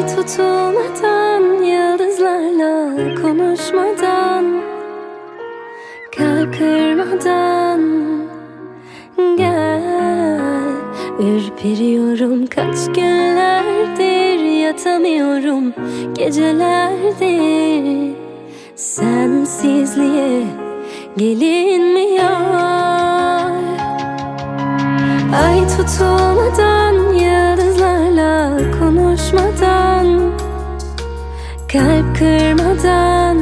tutulmadan, yıldızlarla konuşmadan, kalp kırmadan gel. Ürperiyorum, kaç günlerdir yatamıyorum, gecelerdir sensizliğe gelinmiyor. Ay tutulmadan, yıldızlarla konuşmadan, kalp kırmadan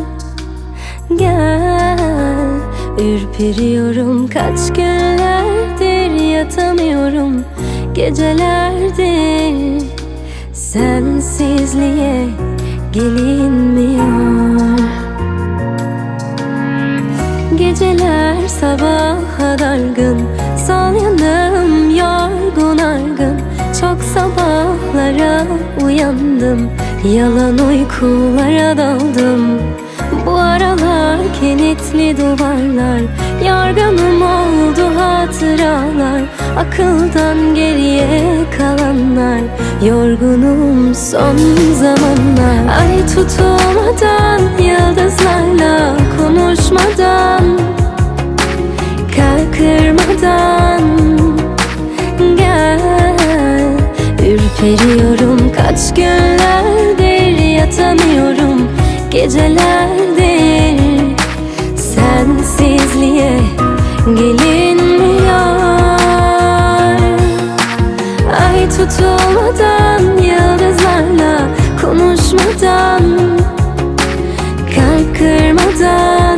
gel. Ürperiyorum, kaç günlerdir yatamıyorum, gecelerdir sensizliğe gelinmiyor. Geceler sabaha dargın, sol yanım yorgun argın. Çok sabahlara uyandım, yalan uykulara daldım. Bu aralar kilitli duvarlar, yorganım oldu hatıralar. Akıldan geriye kalanlar, yorgunum son zamanlar. Ay tutulmadan, yıldızlarla konuşmadan, kalp kırmadan gel. Ürperiyorum, kaç günlerdir yatamıyorum, gecelerdir sensizliğe gelinmiyor. Ay tutulmadan, yıldızlarla konuşmadan, kalp kırmadan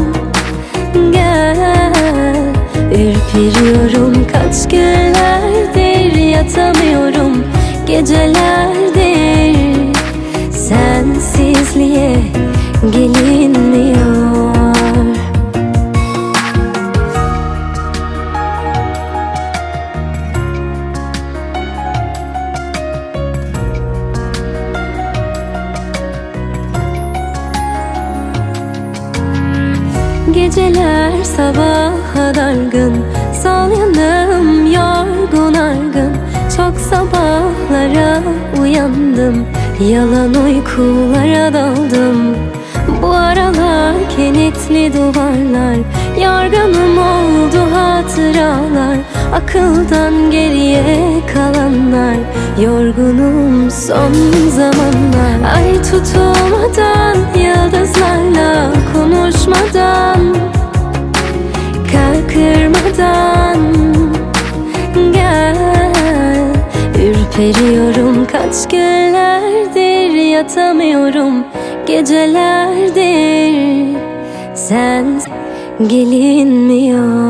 gel. Ürperiyorum, kaç günlerdir yatamıyorum, gecelerdir sensizliğe gelinmiyor. Geceler sabaha dargın, sol yanım yorgun argın. Çok sabahlara uyandım, yalan uykulara daldım. Bu aralar kilitli duvarlar, yorganım oldu hatıralar. Akıldan geriye kalanlar, yorgunum son zamanlar. Ay tutulmadan, yıldızlarla konuşmadan, kalp kırmadan gel. Ürperiyorum, kaç günlerdir yatamıyorum, gecelerdir sen gelinmiyor.